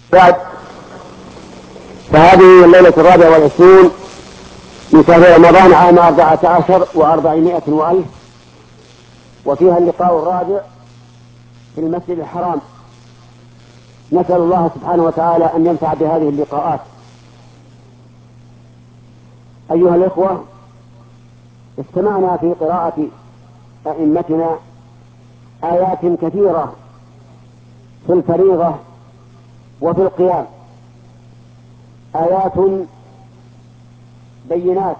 بعد، فهذه الليلة 24 من شهر رمضان عام 14 و400 وألف، وفيها اللقاء الرابع في المسجد الحرام. نسأل الله سبحانه وتعالى أن ينفع بهذه اللقاءات. أيها الإخوة، استمعنا في قراءة أئمتنا آيات كثيرة في الفريضة وفي القيام، آيات بينات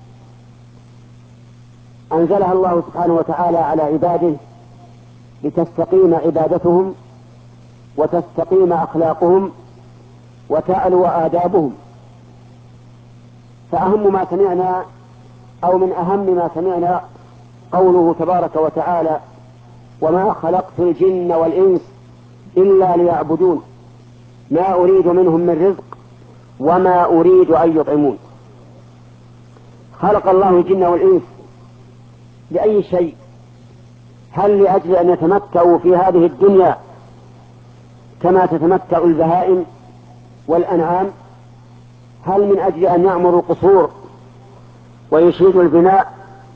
أنزلها الله سبحانه وتعالى على عباده لتستقيم عبادتهم وتستقيم أخلاقهم وتعلو آدابهم. فأهم ما سمعنا أو من أهم ما سمعنا قوله تبارك وتعالى: وما خلقت الجن والإنس إلا ليعبدون ما أريد منهم من رزق وما أريد أن يطعمون. خلق الله الجن والإنس لأي شيء؟ هل لأجل أن يتمتعوا في هذه الدنيا كما تتمتع البهائم والأنعام؟ هل من أجل أن يعمروا قصور ويشيدوا البناء؟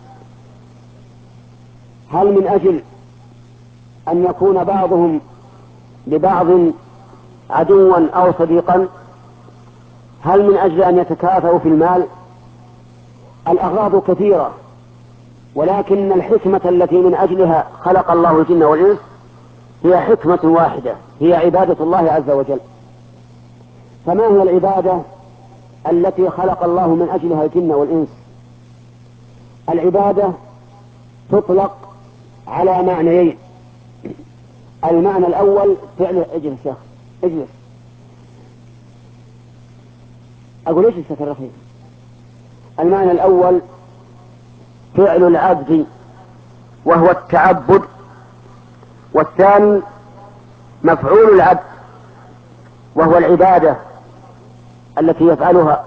هل من أجل أن يكون بعضهم لبعض عدوا أو صديقا؟ هل من أجل أن يتكافئوا في المال؟ الأغراض كثيرة، ولكن الحكمة التي من أجلها خلق الله الجن والإنس هي حكمة واحدة، هي عبادة الله عز وجل. فما هي العبادة التي خلق الله من أجلها الجن والإنس؟ العبادة تطلق على معنيين. المعنى الأول فعل، اجلس يا أخي اجلس، أقول اجلس يا الرفيق. المعنى الأول فعل العبد وهو التعبد، والثاني مفعول العبد وهو العبادة التي يفعلها.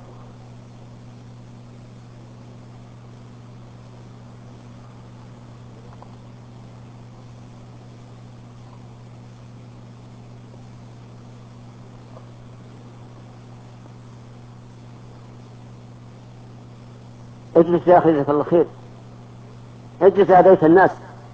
اجلس يا أخي جزاك الله خير، اجلس يا بيت الناس.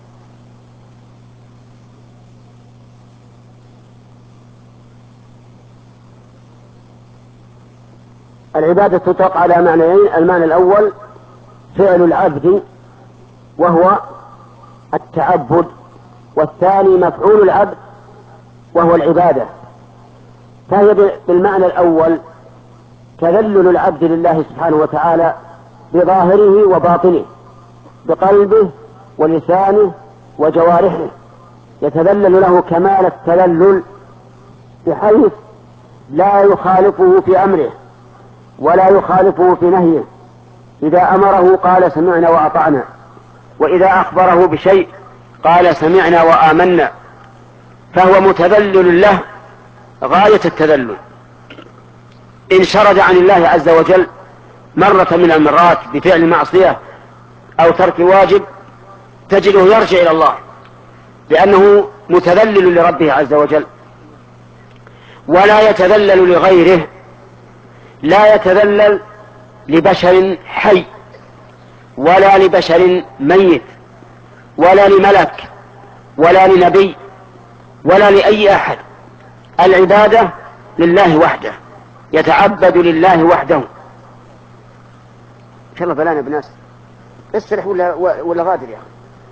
العبادة تطلق على معنيين. المعنى الأول فعل العبد وهو التعبد، والثاني مفعول العبد وهو العبادة. فهي بالمعنى الأول تذلل العبد لله سبحانه وتعالى بظاهره وباطنه، بقلبه ولسانه وجوارحه، يتذلل له كمال التذلل بحيث لا يخالفه في أمره ولا يخالفه في نهيه. إذا أمره قال سمعنا وأطعنا، وإذا أخبره بشيء قال سمعنا وآمنا، فهو متذلل له غاية التذلل. إن شرد عن الله عز وجل مرة من المرات بفعل معصية أو ترك واجب تجده يرجع إلى الله، لأنه متذلل لربه عز وجل، ولا يتذلل لغيره. لا يتذلل لبشر حي ولا لبشر ميت ولا لملك ولا لنبي ولا لأي أحد. العبادة لله وحده، يتعبد لله وحده. إن شاء الله فلان بناس استرح ولا غادر يا أخي.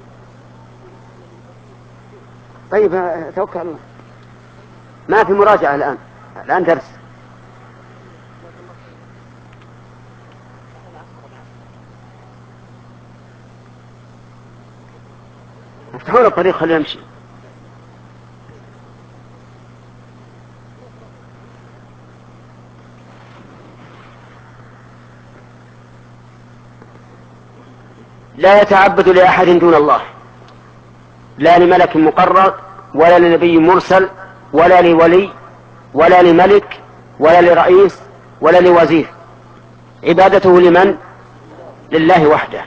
طيب توكل الله، ما في مراجعة الآن درس. افتحوا له الطريق خليه يمشي. لا يتعبد لأحد دون الله، لا لملك مقرب ولا لنبي مرسل ولا لولي ولا لملك ولا لرئيس ولا لوزير. عبادته لمن؟ لله وحده.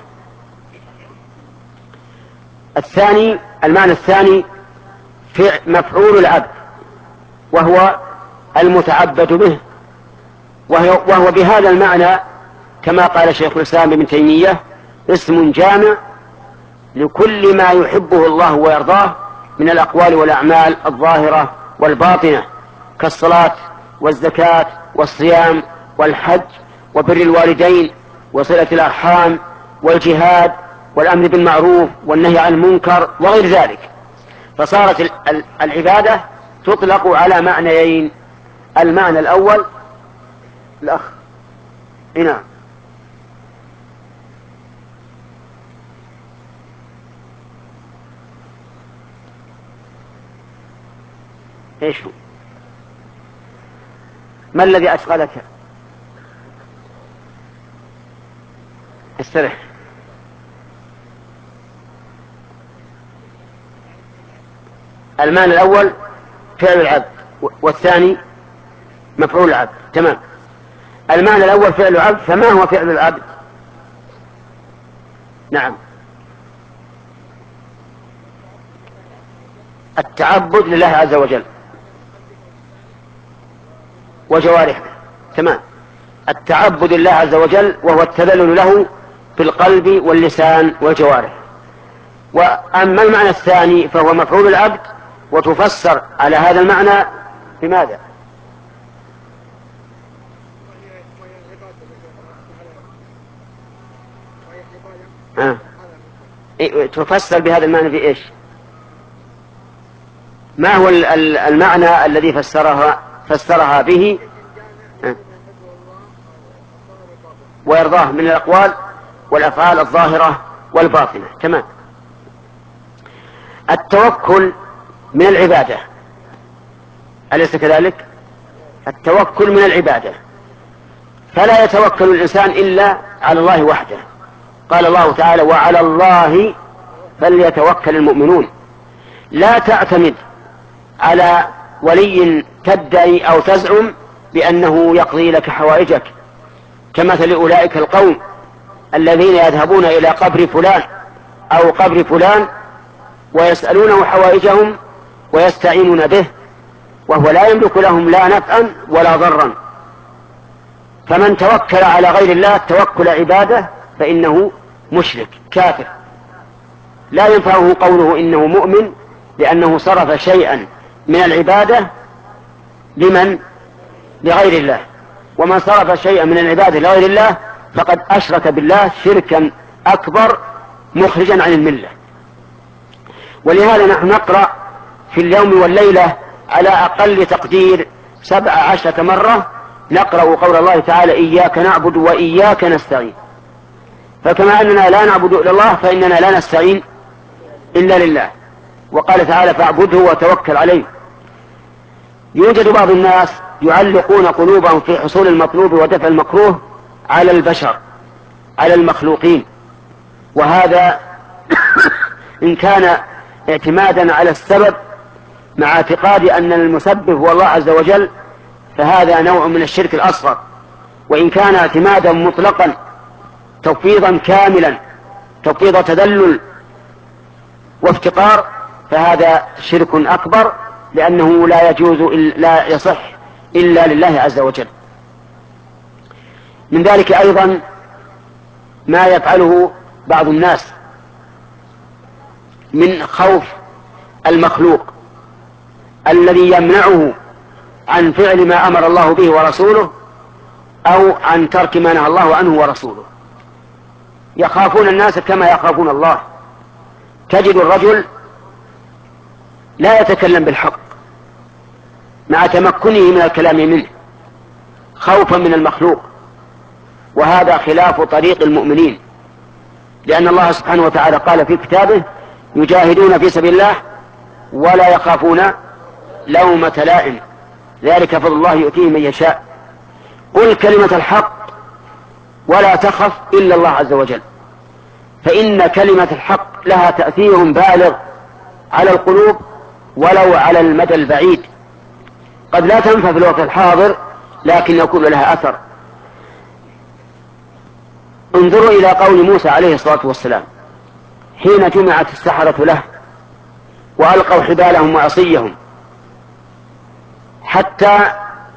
المعنى الثاني مفعول العبد وهو المتعبد به، وهو بهذا المعنى كما قال شيخ الإسلام ابن تيمية اسم جامع لكل ما يحبه الله ويرضاه من الأقوال والأعمال الظاهرة والباطنة، كالصلاة والزكاة والصيام والحج وبر الوالدين وصلة الأرحام والجهاد والأمر بالمعروف والنهي عن المنكر وغير ذلك. فصارت العبادة تطلق على معنيين: المعنى الأول الأخ نعم ايش هو؟ ما الذي أشغلك؟ استرح. المعنى الأول فعل العبد، والثاني مفعول العبد. تمام. المعنى الأول فعل العبد، فما هو فعل العبد؟ نعم، التعبد لله عز وجل وجوارحه. تمام، التعبد لله عز وجل وهو التذلل له بالقلب واللسان والجوارح. وأما المعنى الثاني فهو مفعول العبد، وتفسر على هذا المعنى بماذا؟ تفسر بهذا المعنى بإيش؟ ما هو المعنى الذي فسرها به ويرضاه من الأقوال والأفعال الظاهرة والباطنة؟ تمام. التوكل من العبادة، أليس كذلك؟ التوكل من العبادة، فلا يتوكل الإنسان إلا على الله وحده. قال الله تعالى: وعلى الله فليتوكل المؤمنون. لا تعتمد على ولي تدعي أو تزعم بأنه يقضي لك حوائجك، كمثل أولئك القوم الذين يذهبون إلى قبر فلان أو قبر فلان ويسألونه حوائجهم ويستعينون به، وهو لا يملك لهم لا نفعا ولا ضرا. فمن توكل على غير الله توكل عبادة فإنه مشرك كافر، لا ينفعه قوله إنه مؤمن، لأنه صرف شيئا من العبادة لمن؟ لغير الله. ومن صرف شيئا من العبادة لغير الله فقد أشرك بالله شركا أكبر مخرجا عن الملة. ولهذا نحن نقرأ في اليوم والليلة على أقل تقدير 17 مرة نقرأ قول الله تعالى: إياك نعبد وإياك نستعين. فكما أننا لا نعبد إلا الله فإننا لا نستعين إلا لله. وقال تعالى: فاعبده وتوكل عليه. يوجد بعض الناس يعلقون قلوبهم في حصول المطلوب ودفع المكروه على البشر، على المخلوقين، وهذا إن كان اعتمادا على السبب مع اعتقاد أن المسبب هو الله عز وجل فهذا نوع من الشرك الأصغر، وإن كان اعتمادا مطلقا تفويضا كاملا، تفويض تذلل وافتقار، فهذا شرك أكبر، لأنه لا يجوز لا يصح إلا لله عز وجل. من ذلك أيضا ما يفعله بعض الناس من خوف المخلوق الذي يمنعه عن فعل ما أمر الله به ورسوله أو عن ترك ما نهى الله عنه ورسوله. يخافون الناس كما يخافون الله. تجد الرجل لا يتكلم بالحق مع تمكنه من الكلام منه خوفا من المخلوق، وهذا خلاف طريق المؤمنين، لأن الله سبحانه وتعالى قال في كتابه: يجاهدون في سبيل الله ولا يخافون لومة لائم، ذلك فضل الله يؤتيه من يشاء. قل كلمة الحق ولا تخف إلا الله عز وجل، فإن كلمة الحق لها تأثير بالغ على القلوب ولو على المدى البعيد. قد لا تنفع في الوقت الحاضر لكن يكون لها أثر. انظروا إلى قول موسى عليه الصلاة والسلام حين جمعت السحرة له وألقوا حبالهم وعصيهم حتى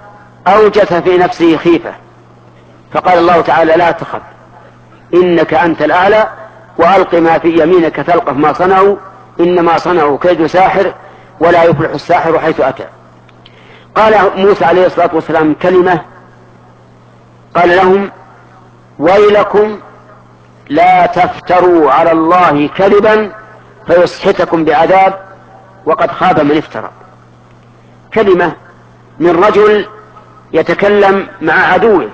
أوجس في نفسه خيفة، فقال الله تعالى: لا تخف إنك أنت الأعلى، وألق ما في يمينك تلقف ما صنعوا إنما صنعوا كيد ساحر ولا يفلح الساحر حيث أتى. قال موسى عليه الصلاة والسلام كلمة، قال لهم: ويلكم لا تفتروا على الله كذبا فيسحتكم بعذاب وقد خاب من افترى. كلمة من رجل يتكلم مع عدوه،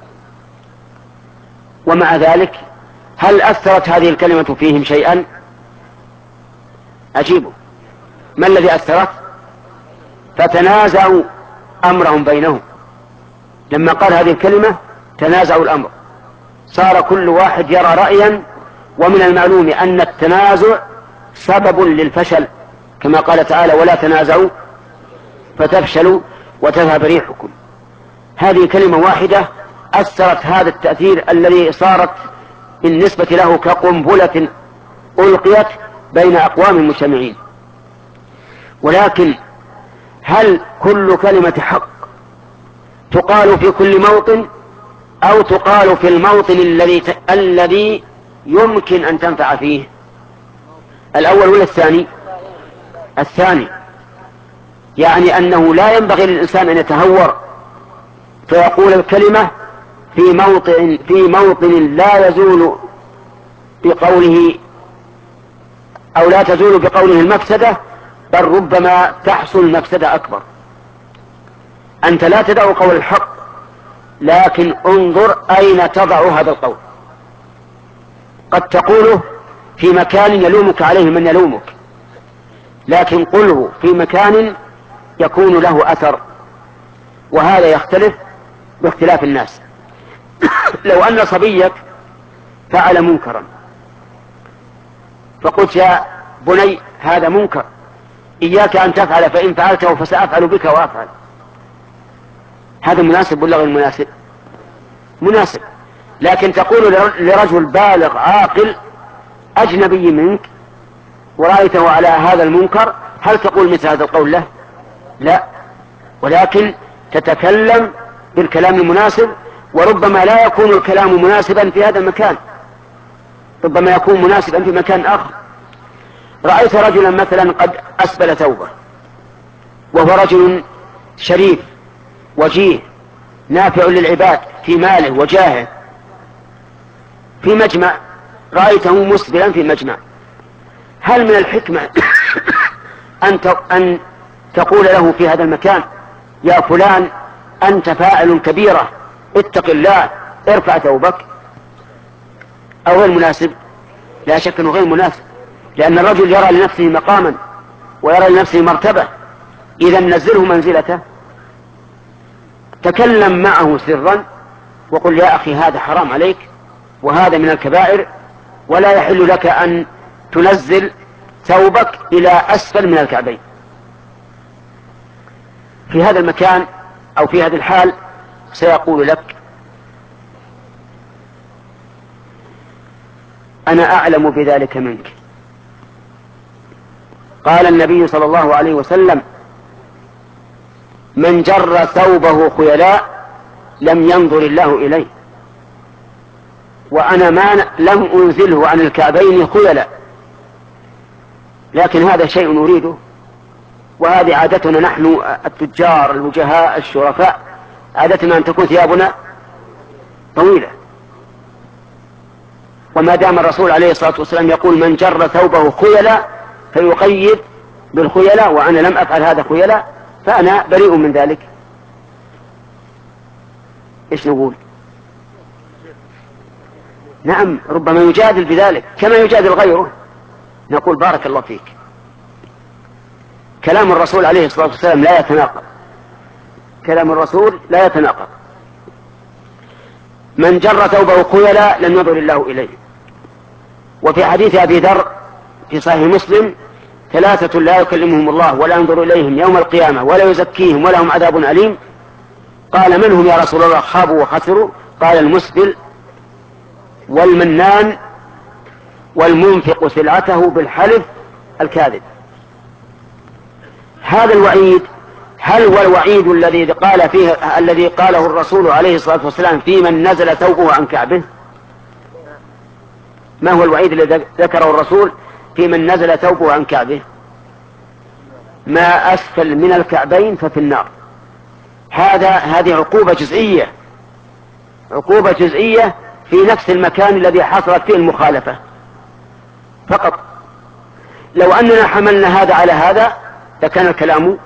ومع ذلك هل أثرت هذه الكلمة فيهم شيئا؟ أجيبوا، ما الذي أثرت؟ فتنازعوا أمرهم بينهم. لما قال هذه الكلمة تنازعوا الأمر، صار كل واحد يرى رأيا، ومن المعلوم أن التنازع سبب للفشل، كما قال تعالى: ولا تنازعوا فتفشلوا وتذهب ريحكم. هذه كلمة واحدة أثرت هذا التأثير الذي صارت بالنسبة له كقنبلة ألقيت بين أقوام مجتمعين. ولكن هل كل كلمة حق تقال في كل موطن، أو تقال في الموطن الذي يمكن أن تنفع فيه؟ الأول ولا الثاني؟ الثاني، يعني أنه لا ينبغي للإنسان أن يتهور فيقول الكلمة في موطن لا يزول بقوله أو لا تزول بقوله المفسدة، بل ربما تحصل مفسدة أكبر. أنت لا تدع قول الحق، لكن انظر أين تضع هذا القول. قد تقوله في مكان يلومك عليه من يلومك، لكن قله في مكان يكون له أثر، وهذا يختلف باختلاف الناس. لو أن صبيك فعل منكرا فقلت: يا بني هذا منكر، إياك أن تفعل، فإن فعلته فسأفعل بك وأفعل، هذا مناسب ولا غير مناسب؟ مناسب. لكن تقول لرجل بالغ عاقل أجنبي منك ورأيته على هذا المنكر، هل تقول مثل هذا القول له؟ لا، ولكن تتكلم بالكلام المناسب، وربما لا يكون الكلام مناسبا في هذا المكان، ربما يكون مناسبا في مكان آخر. رأيت رجلا مثلا قد أسبل ثوبه، وهو رجل شريف وجيه نافع للعباد في ماله وجاهه، في مجمع رأيته مسبلا في مجمع، هل من الحكمة أن تقول له في هذا المكان: يا فلان أنت فاعل كبيرة، اتق الله، ارفع ثوبك؟ أو غير مناسب؟ لا شك أنه غير مناسب، لأن الرجل يرى لنفسه مقاما ويرى لنفسه مرتبة، إذا نزله منزلته. تكلم معه سرا وقل: يا أخي هذا حرام عليك، وهذا من الكبائر، ولا يحل لك أن تنزل ثوبك إلى أسفل من الكعبين. في هذا المكان أو في هذه الحال سيقول لك: أنا أعلم بذلك منك. قال النبي صلى الله عليه وسلم: من جر ثوبه خيلاء لم ينظر الله إليه. وأنا ما لم أنزله عن الكعبين خيلاء، لكن هذا شيء نريده، وهذه عادتنا نحن التجار الوجهاء الشرفاء، عادتنا أن تكون ثيابنا طويلة. وما دام الرسول عليه الصلاة والسلام يقول: من جر ثوبه خيلاء، فيقيد بالخيلاء، وأنا لم أفعل هذا خيلاء، فأنا بريء من ذلك. إيش نقول؟ نعم، ربما يجادل بذلك كما يجادل غيره، نقول: بارك الله فيك. كلام الرسول عليه الصلاة والسلام لا يتناقض، كلام الرسول لا يتناقض. من جر ثوبه خيلاء لم ينظر الله إليه. وفي حديث أبي ذر في صحيح مسلم: ثلاثة لا يكلمهم الله ولا ينظر إليهم يوم القيامة ولا يزكيهم ولهم عذاب أليم. قال: من هم يا رسول الله؟ خابوا وخسروا. قال: المسبل والمنان والمنفق سلعته بالحلف الكاذب. هذا الوعيد هل هو الوعيد الذي قاله الرسول عليه الصلاة والسلام في من نزل ثوبه عن كعبه؟ ما هو الوعيد الذي ذكره الرسول في من نزل ثوبه عن كعبه؟ ما أسفل من الكعبين ففي النار. هذه عقوبة جزئية في نفس المكان الذي حصلت فيه المخالفة فقط. لو أننا حملنا هذا على هذا لكان الكلام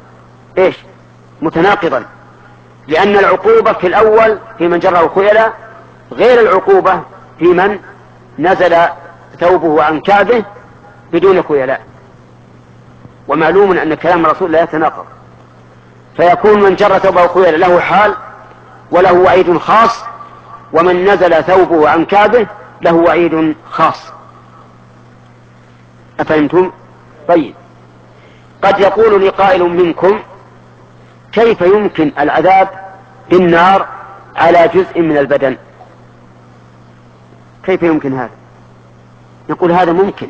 متناقضا، لأن العقوبة في الأول في من جره خيلا غير العقوبة في من نزل ثوبه عن كعبه بدون خيلاء. ومعلوم أن كلام الرسول لا يتناقض، فيكون من جر ثوبه خيلا له حال وله وعيد خاص، ومن نزل ثوبه عن كعبه له وعيد خاص. أفهمتم؟ طيب، قد يقول لي قائل منكم: كيف يمكن العذاب بالنار على جزء من البدن؟ كيف يمكن هذا؟ نقول هذا ممكن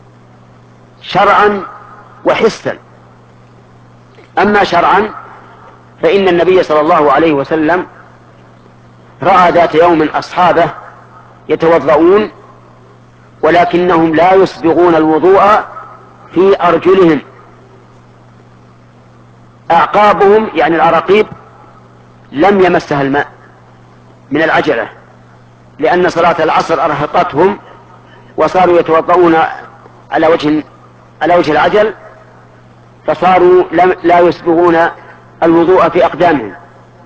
شرعا وحسا. أما شرعا فإن النبي صلى الله عليه وسلم رأى ذات يوم أصحابه يتوضؤون ولكنهم لا يسبغون الوضوء في أرجلهم، أعقابهم يعني العراقيب لم يمسها الماء من العجلة، لأن صلاة العصر أرهقتهم وصاروا يتوضؤون على وجه العجل، فصاروا لا يسبغون الوضوء في أقدامهم.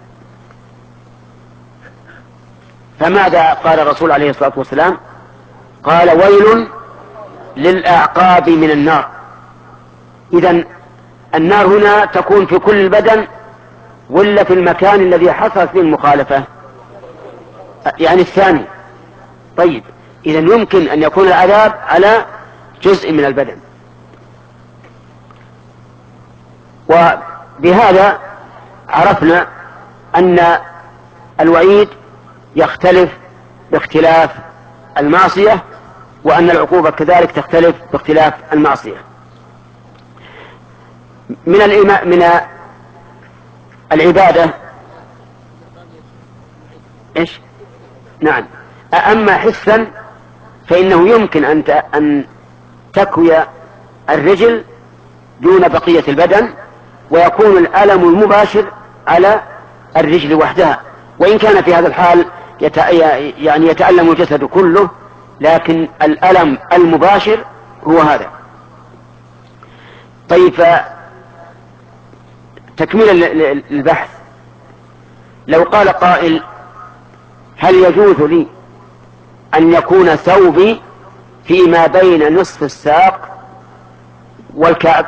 فماذا قال الرسول عليه الصلاة والسلام؟ قال: ويل للأعقاب من النار. إذن النار هنا تكون في كل البدن ولا في المكان الذي حصلت فيه المخالفة؟ يعني الثاني. طيب، إذن يمكن أن يكون العذاب على جزء من البدن. وبهذا عرفنا أن الوعيد يختلف باختلاف المعصية، وأن العقوبة كذلك تختلف باختلاف المعصية. من العبادة نعم. أما حسا فإنه يمكن أن تكوي الرجل دون بقية البدن، ويكون الألم المباشر على الرجل وحدها، وإن كان في هذا الحال يتألم الجسد كله، لكن الألم المباشر هو هذا. طيب، تكميل البحث، لو قال قائل: هل يجوز لي أن يكون ثوبي فيما بين نصف الساق والكعب؟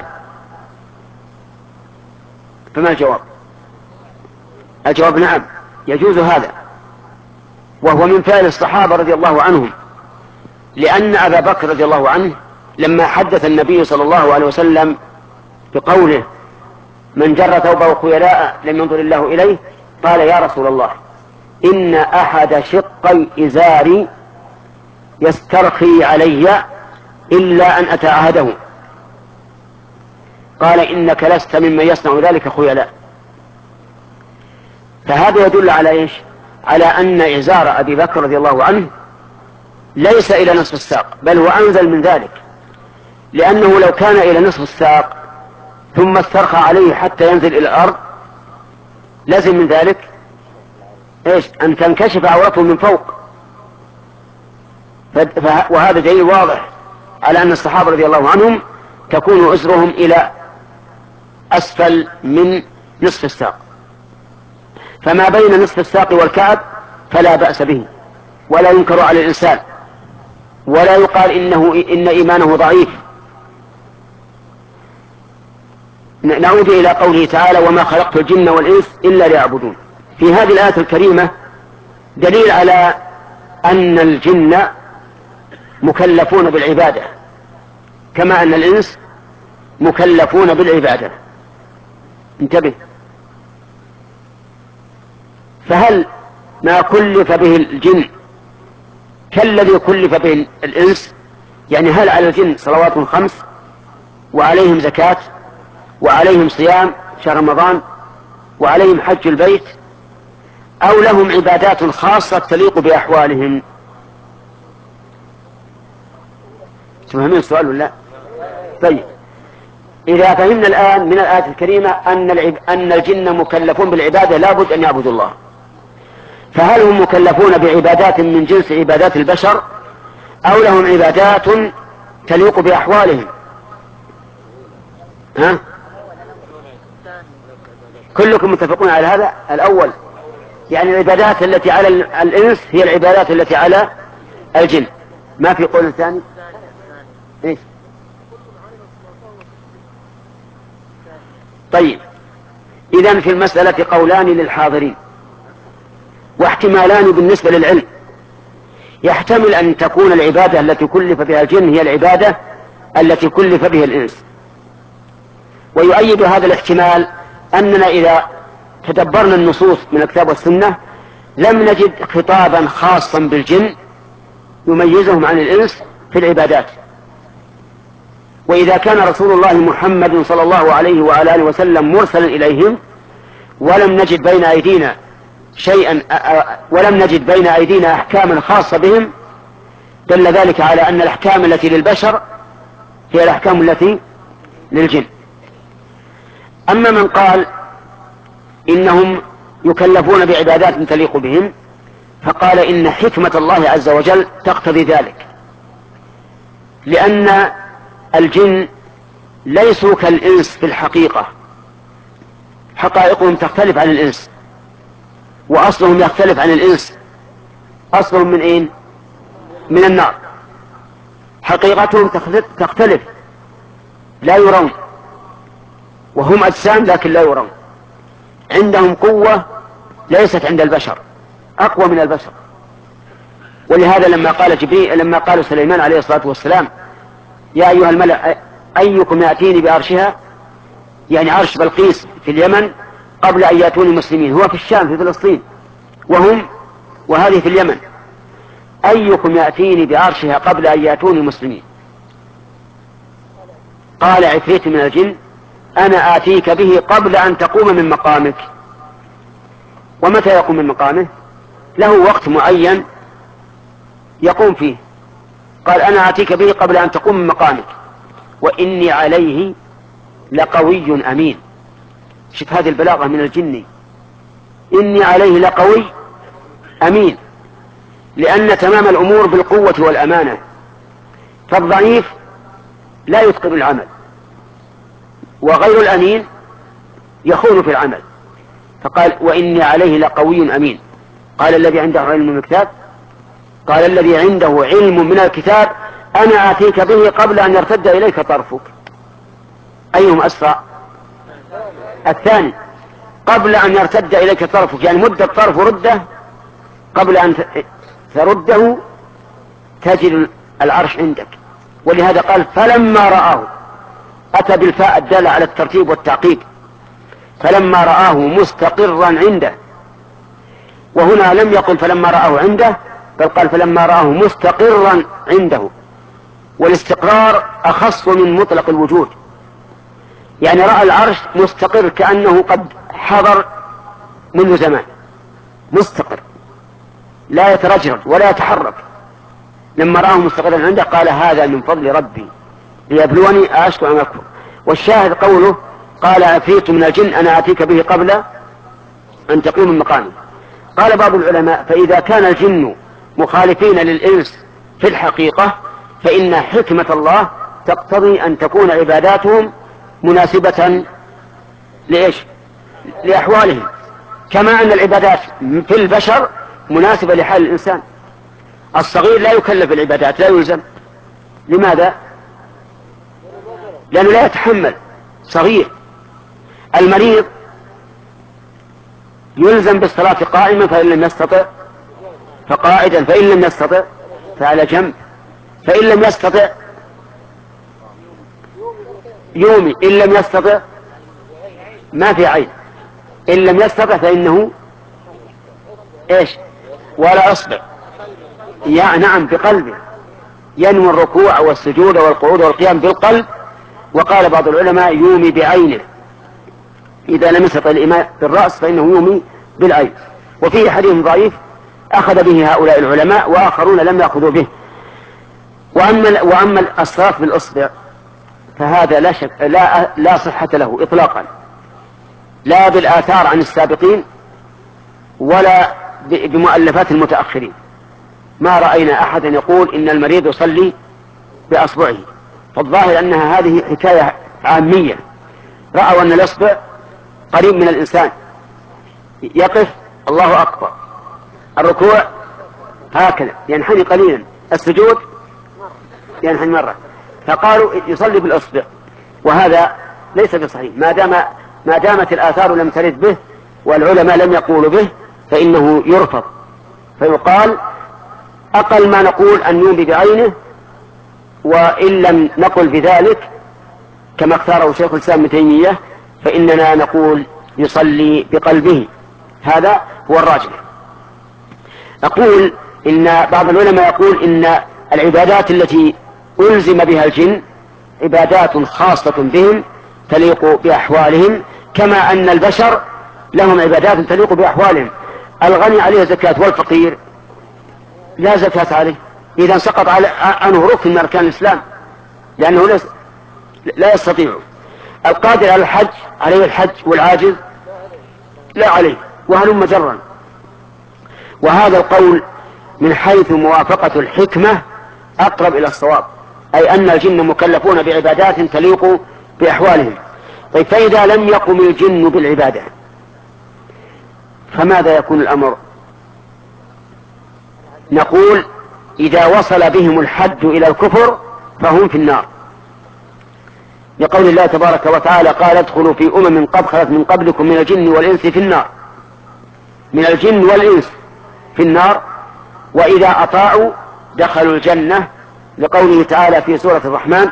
فما الجواب؟ الجواب: نعم، يجوز هذا، وهو من فعل الصحابة رضي الله عنهم، لأن أبا بكر رضي الله عنه لما حدث النبي صلى الله عليه وسلم بقوله: من جر ثوبه خيلاء لم ينظر الله إليه، قال: يا رسول الله، إن أحد شقي إزاري يسترخي علي إلا أن أتعهده. قال: إنك لست ممن يصنع ذلك خيلاء. فهذا يدل على على أن إزار أبي بكر رضي الله عنه ليس إلى نصف الساق، بل هو أنزل من ذلك، لأنه لو كان إلى نصف الساق ثم استرخى عليه حتى ينزل إلى الأرض لازم من ذلك أن تنكشف عورته من فوق. وهذا دليل واضح على أن الصحابة رضي الله عنهم تكون أزرهم إلى أسفل من نصف الساق، فما بين نصف الساق والكعب فلا بأس به، ولا ينكر على الإنسان، ولا يقال إن إيمانه ضعيف. نعود إلى قوله تعالى: وما خلقت الجن والإنس إلا ليعبدون. في هذه الآية الكريمة دليل على أن الجن مكلفون بالعبادة كما أن الإنس مكلفون بالعبادة. انتبه، فهل ما كلف به الجن كالذي كلف به الإنس؟ يعني هل على الجن صلوات 5 وعليهم زكاة وعليهم صيام شهر رمضان وعليهم حج البيت، أو لهم عبادات خاصة تليق بأحوالهم؟ تفهمين السؤال ولا لا؟ طيب، إذا فهمنا الآن من الآية الكريمة أن الجن مكلفون بالعبادة لا بد أن يعبدوا الله، فهل هم مكلفون بعبادات من جنس عبادات البشر أو لهم عبادات تليق بأحوالهم؟ ها؟ كلكم متفقون على هذا الأول، يعني العبادات التي على الإنس هي العبادات التي على الجن، ما في قول ثاني؟ إيه؟ طيب، إذن في المسألة قولان للحاضرين واحتمالان بالنسبة للعلم. يحتمل أن تكون العبادة التي كلف بها الجن هي العبادة التي كلف بها الإنس، ويؤيد هذا الاحتمال أننا إذا تدبرنا النصوص من الكتاب والسنة لم نجد خطابا خاصا بالجن يميزهم عن الإنس في العبادات. وإذا كان رسول الله محمد صلى الله عليه وعلى آله وسلم مرسلا إليهم ولم نجد بين أيدينا أحكاما خاصة بهم، دل ذلك على أن الأحكام التي للبشر هي الأحكام التي للجن. أما من قال إنهم يكلفون بعبادات تليق بهم، فقال إن حكمة الله عز وجل تقتضي ذلك، لأن الجن ليسوا كالإنس في الحقيقة، حقائقهم تختلف عن الإنس، وأصلهم يختلف عن الإنس. أصلهم من أين؟ من النار. حقيقتهم تختلف، لا يرون، وهم أجسام لكن لا يرون. عندهم قوة ليست عند البشر، أقوى من البشر. ولهذا لما قال سليمان عليه الصلاة والسلام يا أيها الملأ أيكم يأتيني بعرشها، يعني عرش بلقيس في اليمن، قبل أن يأتوني مسلمين. هو في الشام في فلسطين وهذه في اليمن. أيكم يأتيني بعرشها قبل أن يأتوني مسلمين؟ قال عفريت من الجن أنا آتيك به قبل أن تقوم من مقامك. ومتى يقوم من مقامه؟ له وقت معين يقوم فيه. قال أنا آتيك به قبل أن تقوم من مقامك وإني عليه لقوي أمين. شوف هذه البلاغة من الجن، إني عليه لقوي أمين، لأن تمام الأمور بالقوة والأمانة، فالضعيف لا يتقن العمل، وغير الأمين يخون في العمل. فقال وإني عليه لقوي أمين. قال الذي عنده علم من الكتاب، قال الذي عنده علم من الكتاب أنا آتيك به قبل أن يرتد إليك طرفك. أيهم أسرع؟ الثاني، قبل أن يرتد إليك طرفك، يعني مدة طرف رده، قبل أن ترده تجد العرش عندك. ولهذا قال فلما رآه، أتى بالفاء الدالة على الترتيب والتعقيب، فلما رآه مستقرا عنده. وهنا لم يقل فلما رآه عنده، بل قال فلما رآه مستقرا عنده، والاستقرار أخص من مطلق الوجود. يعني رأى العرش مستقر كأنه قد حضر منذ زمان، مستقر لا يترجرج ولا يتحرك. لما رآه مستقرا عنده قال هذا من فضل ربي ليبلوني أشكر أم أكفر. والشاهد قوله قال عفريت من الجن أنا آتيك به قبل أن تقوم من مقامه. قال بعض العلماء فإذا كان الجن مخالفين للإنس في الحقيقة فإن حكمة الله تقتضي أن تكون عباداتهم مناسبة لإيش؟ لأحوالهم، كما أن العبادات في البشر مناسبة لحال الإنسان. الصغير لا يكلف العبادات، لا يلزم. لماذا؟ لأنه لا يتحمل، صغير. المريض يلزم بالصلاة قائما فإن لم يستطع فقاعدا، فإن لم يستطع فعلى جنب، فإن لم يستطع يومي، إن لم يستطع ما في عين، إن لم يستطع فإنه إيش؟ ولا أصبع. نعم، بقلبه، ينوي الركوع والسجود والقعود والقيام بالقلب. وقال بعض العلماء يومي بعينه، إذا لم يستطع الإيماء بالرأس فإنه يومي بالعين. وفيه حديث ضعيف أخذ به هؤلاء العلماء وآخرون لم يأخذوا به. وأما الصراط بالإصبع فهذا لا صحة له إطلاقا، لا بالآثار عن السابقين ولا بمؤلفات المتأخرين. ما رأينا أحدا يقول إن المريض يصلي بأصبعه، فالظاهر أنها هذه حكاية عامية. رأوا أن الإصبع قريب من الإنسان، يقف الله أكبر، الركوع هكذا ينحني قليلا، السجود ينحني مرة، فقالوا يصلي بالإصبع، وهذا ليس بصحيح. ما دامت الآثار لم ترد به والعلماء لم يقولوا به فإنه يرفض، فيقال أقل ما نقول أن يومي بعينه، وإن لم نقل بذلك كما اختاره شيخ الإسلام ابن تيمية فإننا نقول يصلي بقلبه، هذا هو الراجح. أقول إن بعض العلماء يقول إن العبادات التي ألزم بها الجن عبادات خاصة بهم تليق بأحوالهم، كما أن البشر لهم عبادات تليق بأحوالهم. الغني عليه زكاة والفقير لا زكاة عليه، إذا سقط عنه ركن من أركان الإسلام لأنه لا يستطيع. القادر على الحج عليه الحج، والعاجز لا عليه، وهلم جرا. وهذا القول من حيث موافقة الحكمة أقرب إلى الصواب، أي أن الجن مكلفون بعبادات تليق بأحوالهم. طيب فإذا لم يقم الجن بالعبادة فماذا يكون الأمر؟ نقول إذا وصل بهم الحد إلى الكفر فهم في النار، لقول الله تبارك وتعالى قال ادخلوا في قد خلت من قبلكم من الجن والإنس في النار، من الجن والإنس في النار، وإذا أطاعوا دخلوا الجنة، لقوله تعالى في سورة الرحمن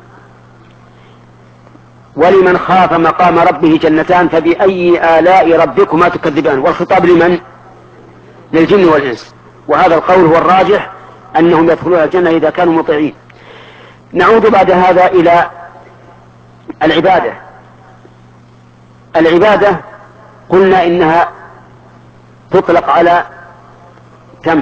ولمن خاف مقام ربه جنتان فبأي آلاء ربكما تكذبان. والخطاب لمن؟ للجن والإنس، وهذا القول هو الراجح أنهم يدخلون الجنة إذا كانوا مطيعين. نعود بعد هذا إلى العبادة. العبادة قلنا إنها تطلق على كم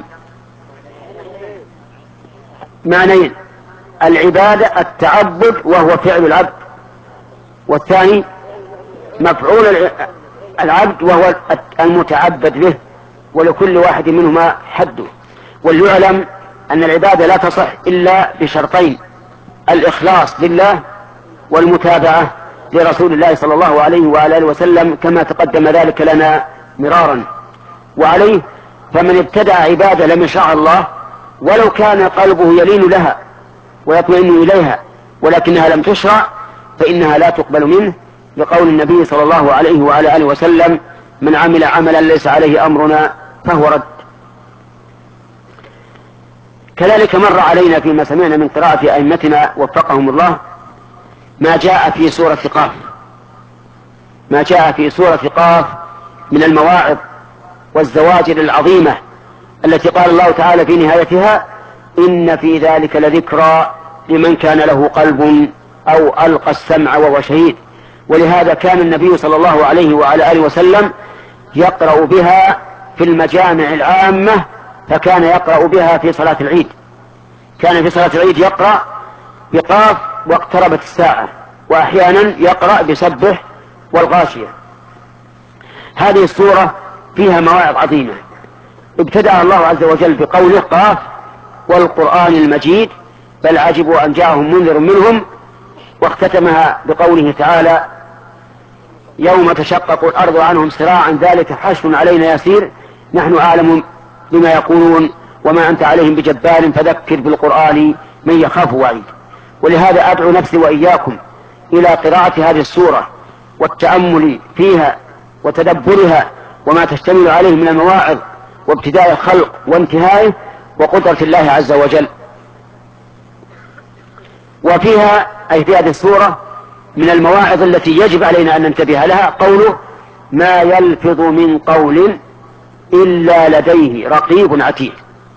معنيين: العبادة التعبد وهو فعل العبد، والثاني مفعول العبد وهو المتعبد به، ولكل واحد منهما حده. وليعلم أن العبادة لا تصح إلا بشرطين: الإخلاص لله والمتابعة لرسول الله صلى الله عليه وآله وسلم، كما تقدم ذلك لنا مرارا. وعليه فمن ابتدع عبادة لم يشرع الله ولو كان قلبه يلين لها ويطمئن إليها ولكنها لم تشرع فإنها لا تقبل منه، لقول النبي صلى الله عليه وآله وسلم من عمل عملا ليس عليه أمرنا فهو رد. كذلك مر علينا فيما سمعنا من قراءة أئمتنا وفقهم الله ما جاء في سورة قاف، ما جاء في سورة قاف من المواعظ والزواجر العظيمة التي قال الله تعالى في نهايتها إن في ذلك لذكرى لمن كان له قلب أو ألقى السمع وهو شهيد. ولهذا كان النبي صلى الله عليه وعلى آله وسلم يقرأ بها في المجامع العامة، فكان يقرأ بها في صلاة العيد، كان في صلاة العيد يقرأ بقاف واقتربت الساعة، وأحيانا يقرأ بسبح والغاشية. هذه السورة فيها مواعظ عظيمة ابتدأ الله عز وجل بقوله قاف والقرآن المجيد بل عجبوا أن جاءهم منذر منهم، واختتمها بقوله تعالى يوم تشقق الأرض عنهم سراعا ذلك حشر علينا يسير نحن أعلم بما يقولون وما أنت عليهم بجبار فذكر بالقرآن من يخاف وعيد. ولهذا أدعو نفسي وإياكم إلى قراءة هذه السورة والتأمل فيها وتدبرها وما تشتمل عليه من المواعظ وابتداء الخلق وانتهائه وقدرة الله عز وجل. وفيها أي في هذه السورة من المواعظ التي يجب علينا أن ننتبه لها قوله ما يلفظ من قول إلا لديه رقيب عتيد.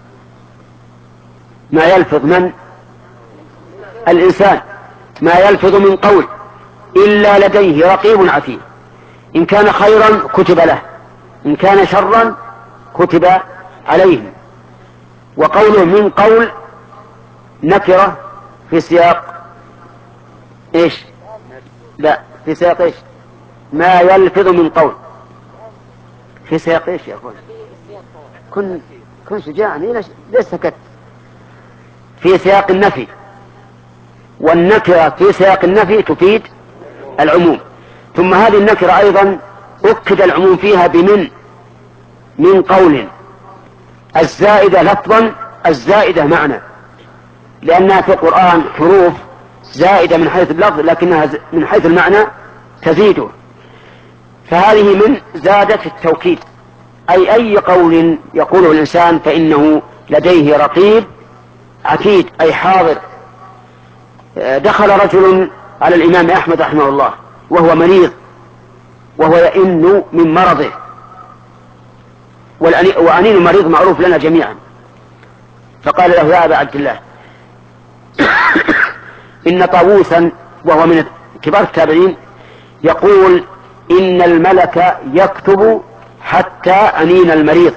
ما يلفظ من الإنسان، ما يلفظ من قول إلا لديه رقيب عتيد، إن كان خيرا كتب له، إن كان شرا كتب عليه. وقوله من قول نكرة في سياق إيش؟ لا، في سياق إيش؟ ما يلفظ من قول. في سياق إيش يا أخوان؟ كن شجاعا، ليش سكت؟ في سياق النفي، والنكرة في سياق النفي تفيد العموم. ثم هذه النكرة أيضا أكد العموم فيها من قول، الزائدة لفظا الزائدة معنى، لأنها في القرآن حروف زائدة من حيث اللفظ لكنها من حيث المعنى تزيده، فهذه من زادت التوكيد، أي قول يقوله الإنسان فإنه لديه رقيب عتيد أي حاضر. دخل رجل على الإمام أحمد رحمه الله وهو مريض، وهو يئن من مرضه، وأنين المريض معروف لنا جميعا، فقال له يا أبا عبد الله إن طاووسا وهو من كبار التابعين يقول إن الملك يكتب حتى أنين المريض.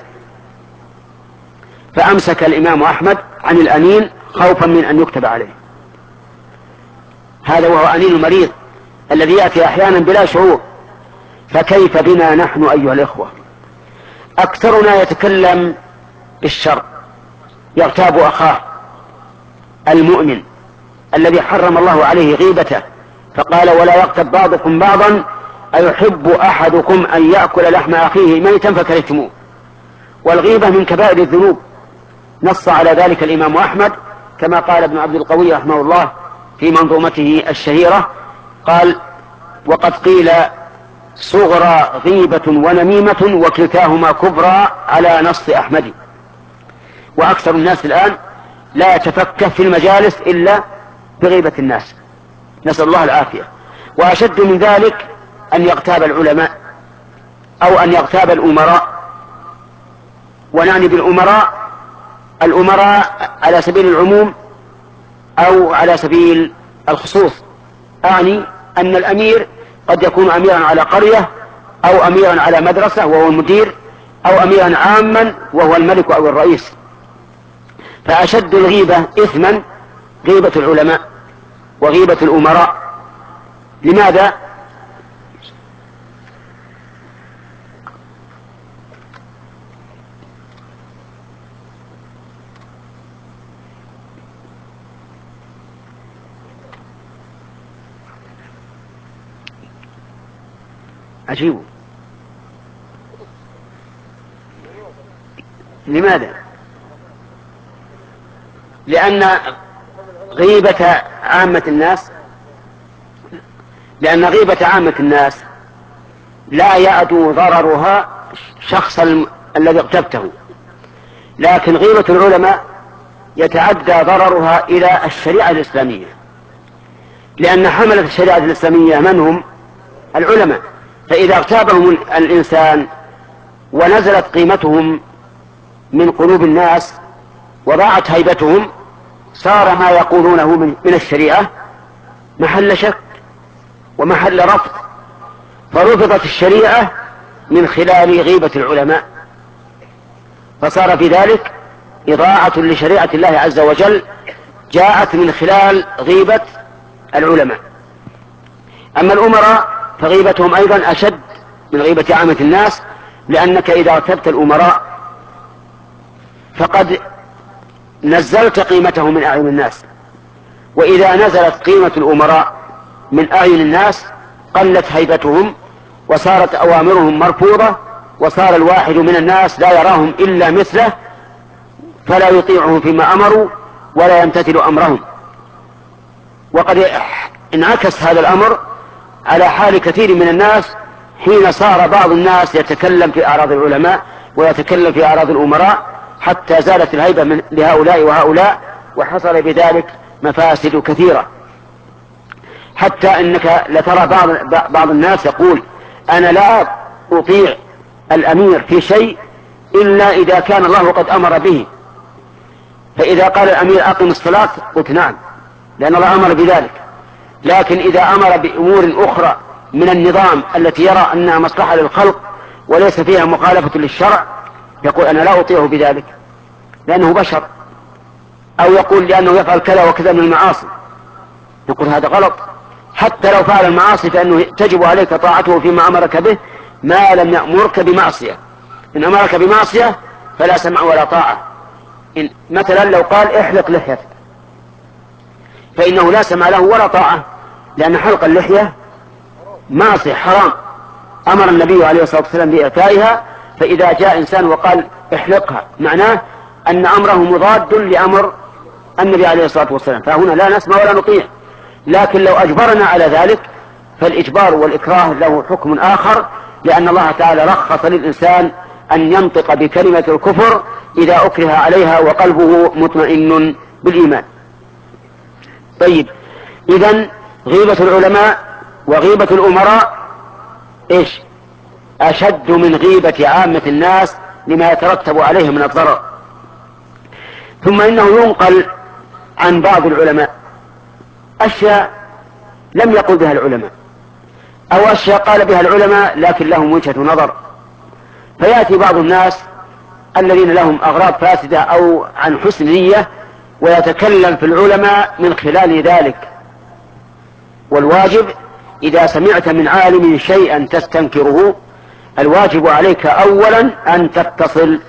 فأمسك الإمام أحمد عن الأنين خوفا من أن يكتب عليه، هذا وهو أنين المريض الذي يأتي أحيانا بلا شعور. فكيف بنا نحن أيها الإخوة؟ أكثرنا يتكلم بالشر، يغتاب أخاه المؤمن الذي حرم الله عليه غيبته، فقال ولا يغتب بعضكم بعضا أيحب أحدكم أن يأكل لحم أخيه ميتا فكرهتموه. والغيبة من كبائر الذنوب، نص على ذلك الإمام أحمد كما قال ابن عبد القوي رحمه الله في منظومته الشهيرة، قال وقد قيل صغرى غيبة ونميمة وكلتاهما كبرى على نص أحمد. وأكثر الناس الآن لا يتفكه في المجالس إلا بغيبة الناس، نسأل الله العافية. وأشد من ذلك أن يغتاب العلماء أو أن يغتاب الأمراء. ونعني بالأمراء الأمراء على سبيل العموم أو على سبيل الخصوص. أعني أن الأمير قد يكون أميرا على قرية، أو أميرا على مدرسة وهو المدير، أو أميرا عاما وهو الملك أو الرئيس. فأشد الغيبة إثما غيبة العلماء وغيبة الأمراء. لماذا؟ أجيبه. لماذا؟ لأن غيبة عامة الناس لا يعدو ضررها شخص الذي اغتبته، لكن غيبة العلماء يتعدى ضررها إلى الشريعة الإسلامية، لأن حملة الشريعة الإسلامية من هم؟ العلماء. فإذا اغتابهم الإنسان ونزلت قيمتهم من قلوب الناس وضاعت هيبتهم، صار ما يقولونه من الشريعة محل شك ومحل رفض، فرفضت الشريعة من خلال غيبة العلماء، فصار في ذلك إضاعة لشريعة الله عز وجل جاءت من خلال غيبة العلماء. أما الأمراء فغيبتهم أيضا أشد من غيبة عامة الناس، لأنك إذا اغتبت الأمراء فقد نزلت قيمته من أعين الناس، وإذا نزلت قيمة الأمراء من أعين الناس قلت هيبتهم وصارت أوامرهم مرفوضة، وصار الواحد من الناس لا يراهم إلا مثله، فلا يطيعهم فيما أمروا ولا يمتثل أمرهم. وقد انعكس هذا الأمر على حال كثير من الناس حين صار بعض الناس يتكلم في أعراض العلماء ويتكلم في أعراض الأمراء حتى زالت الهيبة لهؤلاء وهؤلاء، وحصل بذلك مفاسد كثيرة، حتى إنك لترى بعض الناس يقول أنا لا أطيع الأمير في شيء إلا إذا كان الله قد أمر به، فإذا قال الأمير أقم الصلاة قلت نعم لأن الله أمر بذلك، لكن إذا أمر بأمور أخرى من النظام التي يرى أنها مصلحة للخلق وليس فيها مخالفة للشرع يقول أنا لا أطيعه بذلك لأنه بشر، أو يقول لأنه يفعل كذا وكذا من المعاصي، يقول هذا غلط. حتى لو فعل المعاصي فإنه تجب عليك طاعته فيما أمرك به ما لم يأمرك بمعصية. إن أمرك بمعصية فلا سمع ولا طاعة. مثلا لو قال احلق لحيتك فإنه لا سمع له ولا طاعة، لأن حلق اللحية معصية حرام، أمر النبي عليه الصلاة والسلام بإعفائها. فإذا جاء إنسان وقال احلقها معناه أن أمره مضاد لأمر النبي عليه الصلاة والسلام، فهنا لا نسمع ولا نطيع. لكن لو أجبرنا على ذلك فالإجبار والإكراه له حكم آخر، لأن الله تعالى رخص للإنسان أن ينطق بكلمة الكفر إذا أكره عليها وقلبه مطمئن بالإيمان. طيب، إذن غيبة العلماء وغيبة الأمراء إيش؟ أشد من غيبة عامة الناس لما يترتب عليه من الضرر. ثم إنه ينقل عن بعض العلماء أشياء لم يقل بها العلماء، أو أشياء قال بها العلماء لكن لهم وجهة نظر، فيأتي بعض الناس الذين لهم أغراض فاسدة أو عن حسن نية ويتكلم في العلماء من خلال ذلك. والواجب إذا سمعت من عالم شيئا تستنكره الواجب عليك أولا أن تتصل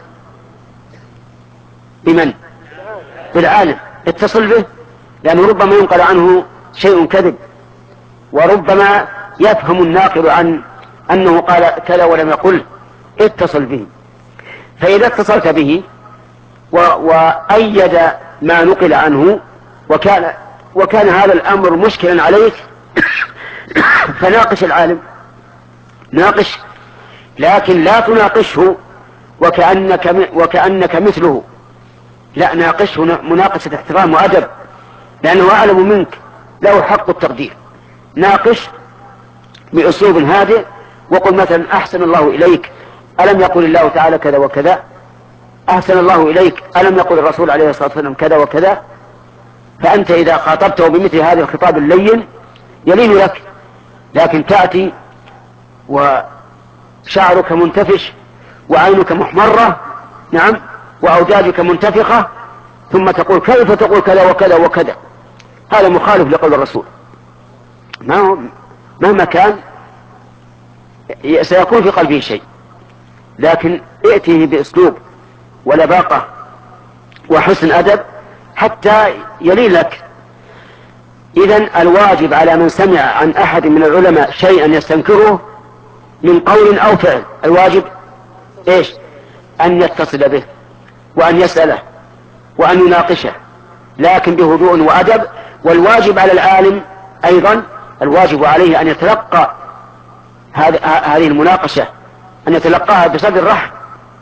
بمن؟ بالعالم، اتصل به، لأنه ربما ينقل عنه شيء كذب، وربما يفهم الناقل عن أنه قال كذا ولم يقل، اتصل به. فإذا اتصلت به وأيد ما نقل عنه وكان هذا الأمر مشكلا عليك فناقش العالم، ناقش، لكن لا تناقشه وكأنك مثله، لا، ناقشه مناقشة احترام وأدب، لأنه أعلم منك، له حق التقدير. ناقش بأسلوب هادئ وقل مثلا أحسن الله إليك، ألم يقل الله تعالى كذا وكذا؟ أحسن الله إليك، ألم يقل الرسول عليه الصلاة والسلام كذا وكذا؟ فأنت إذا خاطبته بمثل هذا الخطاب اللين يلين لك، لكن تأتي وشعرك منتفش وعينك محمرة، نعم، وأوداجك منتفخة، ثم تقول كيف تقول كذا وكذا وكذا؟ هذا مخالف لقول الرسول. مهما كان سيكون في قلبه شيء، لكن ائتيه بأسلوب ولباقة وحسن أدب حتى يلين لك. إذن الواجب على من سمع عن أحد من العلماء شيئا يستنكره من قول أو فعل، الواجب إيش؟ أن يتصل به وأن يسأله وأن يناقشه، لكن بهدوء وأدب. والواجب على العالم أيضا، الواجب عليه أن يتلقى هذه المناقشة، أن يتلقاها بصدر رحب،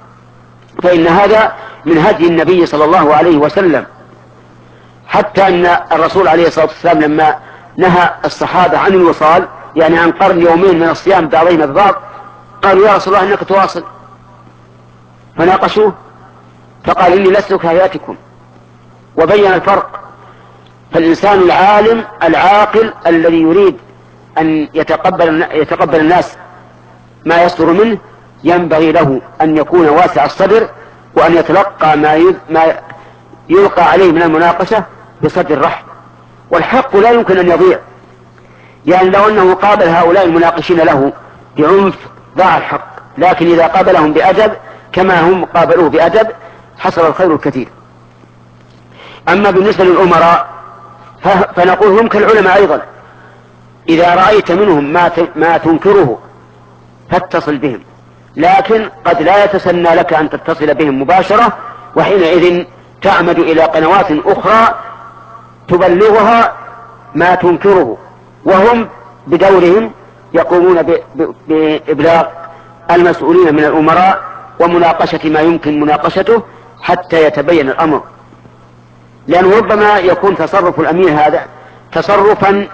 فإن هذا من هدي النبي صلى الله عليه وسلم. حتى أن الرسول عليه الصلاة والسلام لما نهى الصحابة عن الوصال، يعني عن قرن يومين من الصيام بعضهم البعض، قالوا يا رسول الله إنك تواصل، فناقشوه فقال إني لست كهيئتكم، وبين الفرق. فالإنسان العالم العاقل الذي يريد أن يتقبل الناس ما يصدر منه ينبغي له أن يكون واسع الصدر، وأن يتلقى ما يلقى عليه من المناقشة بصدر رحب. والحق لا يمكن أن يضيع، يعني لو أنه قابل هؤلاء المناقشين له بعنف ضاع الحق، لكن إذا قابلهم بأدب كما هم قابلوه بأدب حصل الخير الكثير. أما بالنسبة للأمراء فنقول هم كالعلماء أيضا، إذا رأيت منهم ما تنكره فاتصل بهم، لكن قد لا يتسنى لك أن تتصل بهم مباشرة، وحينئذ تعمد إلى قنوات أخرى تبلغها ما تنكره، وهم بدورهم يقومون بإبلاغ المسؤولين من الأمراء ومناقشة ما يمكن مناقشته حتى يتبين الأمر. لأنه ربما يكون تصرف الأمير هذا تصرفا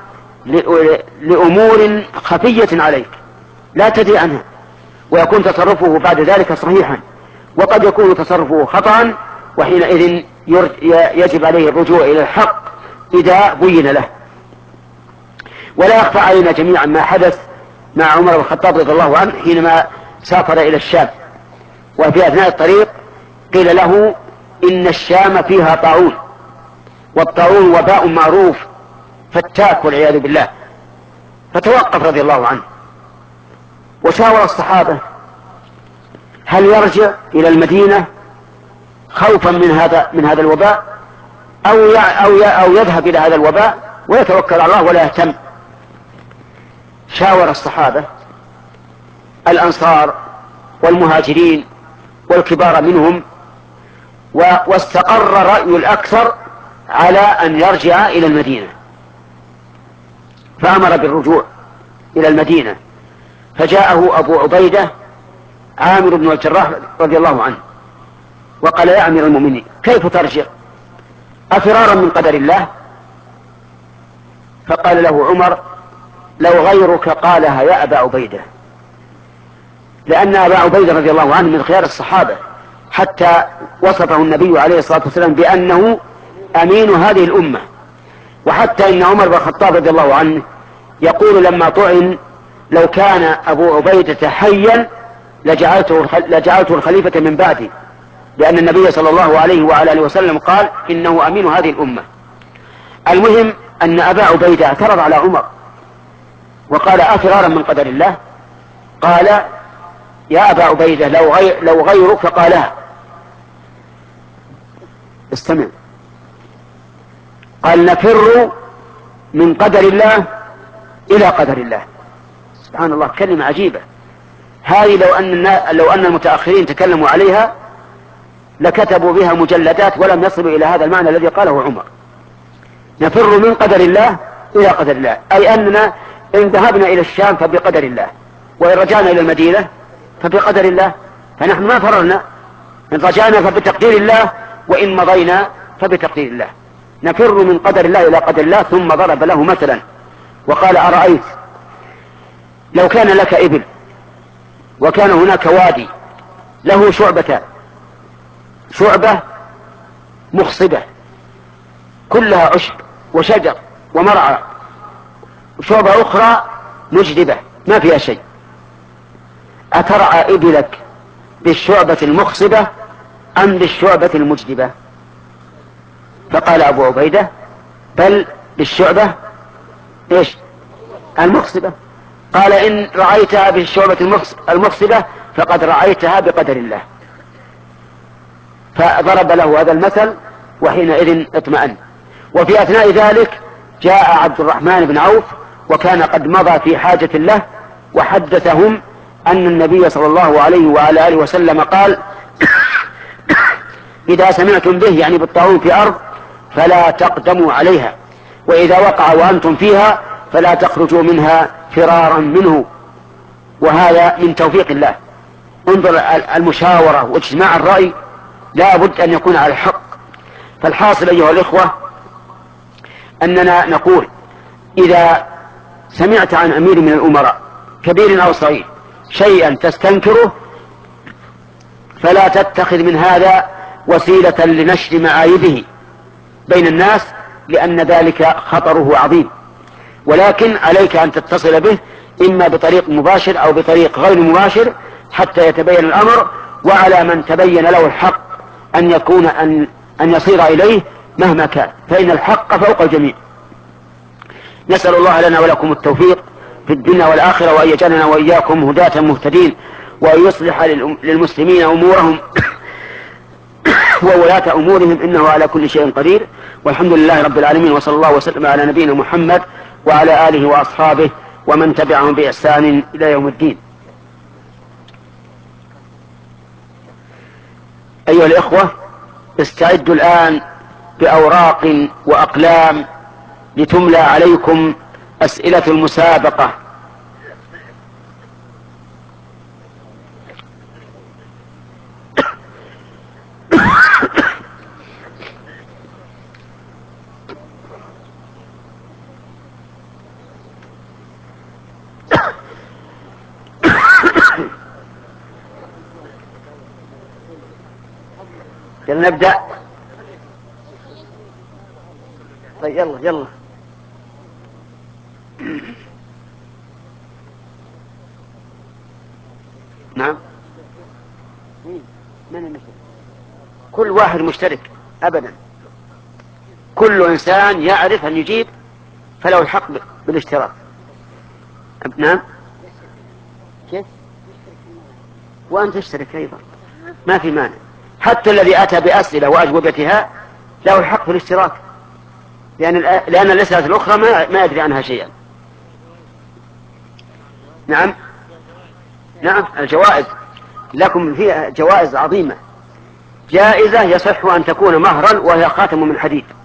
لأمور خفية عليك لا تدري عنها، ويكون تصرفه بعد ذلك صحيحا، وقد يكون تصرفه خطأ، وحينئذ يجب عليه الرجوع إلى الحق إذا بين له. ولا يخفى علينا جميعا ما حدث مع عمر بن الخطاب رضي الله عنه حينما سافر إلى الشام، وفي أثناء الطريق قيل له إن الشام فيها طاعون، والطاعون وباء معروف فتاك والعياذ بالله، فتوقف رضي الله عنه وشاور الصحابة هل يرجع إلى المدينة خوفا من هذا الوباء أو يذهب إلى هذا الوباء ويتوكل على الله ولا يهتم. شاور الصحابة الأنصار والمهاجرين والكبار منهم، واستقر رأي الأكثر على أن يرجع إلى المدينة، فأمر بالرجوع إلى المدينة. فجاءه أبو عبيدة عامر بن الجراح رضي الله عنه وقال يا أمير المؤمنين كيف ترجع أفرارا من قدر الله؟ فقال له عمر لو غيرك قالها يا أبا عبيدة، لأن أبا عبيدة رضي الله عنه من خيار الصحابة، حتى وصفه النبي عليه الصلاة والسلام بأنه أمين هذه الأمة. وحتى إن عمر بن الخطاب رضي الله عنه يقول لما طعن لو كان أبو عبيدة حيا لجعلته الخليفة من بعدي، لأن النبي صلى الله عليه وعلى آله وسلم قال إنه أمين هذه الأمة. المهم أن أبا عبيدة اعترض على عمر وقال أفرارا من قدر الله؟ قال يا أبا عبيدة لو غيرك قالها. استمع، قال نفر من قدر الله إلى قدر الله. سبحان الله، كلمة عجيبة هذه. لو أن المتأخرين تكلموا عليها لكتبوا بها مجلدات ولم يصلوا إلى هذا المعنى الذي قاله عمر. نفر من قدر الله إلى قدر الله، أي أننا إن ذهبنا إلى الشام فبقدر الله، وإن رجعنا إلى المدينة فبقدر الله، فنحن ما فررنا، إن رجعنا فبتقدير الله، وإن مضينا فبتقدير الله. نفر من قدر الله إلى قدر الله. ثم ضرب له مثلا وقال أرأيت لو كان لك إبل وكان هناك وادي له شعبتان، شعبة مخصبة كلها عشب وشجر ومرعى، وشعبة أخرى مجدبة ما فيها شيء، أترعى إبلك بالشعبة المخصبة أم بالشعبة المجدبة؟ فقال أبو عبيدة بل بالشعبة المخصبة. قال إن رعيتها بالشعبة المخصبة فقد رعيتها بقدر الله. فضرب له هذا المثل وحينئذ اطمأن. وفي أثناء ذلك جاء عبد الرحمن بن عوف وكان قد مضى في حاجة له، وحدثهم أن النبي صلى الله عليه وعلى آله وسلم قال إذا سمعتم به يعني بالطاعون في أرض فلا تقدموا عليها، وإذا وقع وأنتم فيها فلا تخرجوا منها فرارا منه. وهذا من توفيق الله. انظر المشاورة واجتماع الرأي لا بد أن يكون على الحق. فالحاصل أيها الإخوة أننا نقول إذا سمعت عن أمير من الأمراء كبير أو صغير شيئا تستنكره فلا تتخذ من هذا وسيلة لنشر معايبه بين الناس، لأن ذلك خطره عظيم. ولكن عليك أن تتصل به إما بطريق مباشر أو بطريق غير مباشر حتى يتبين الأمر، وعلى من تبين له الحق أن يصير إليه مهما كان، فإن الحق فوق الجميع. نسأل الله لنا ولكم التوفيق في الدنيا والآخرة، وأن يجعلنا وإياكم هداة مهتدين، وأن يصلح للمسلمين أمورهم وولاة أمورهم، إنه على كل شيء قدير. والحمد لله رب العالمين، وصلى الله وسلم على نبينا محمد وعلى آله وأصحابه ومن تبعهم بإحسان إلى يوم الدين. أيها الإخوة، استعدوا الآن بأوراق وأقلام لتملى عليكم أسئلة المسابقة. يلا نبدأ. طيب يلا نعم. من المشترك؟ كل واحد مشترك أبدا، كل إنسان يعرف أن يجيب فله الحق بالاشتراك. نعم. كيف؟ وأن تشترك أيضا ما في مانع، حتى الذي أتى بأسئلة وأجوبتها له الحق في الاشتراك، لأن الأسئلة الأخرى ما يدري عنها شيئا. نعم. نعم الجوائز لكم فيها جوائز عظيمة. جائزة يصح أن تكون مهرا وهي خاتم من حديد.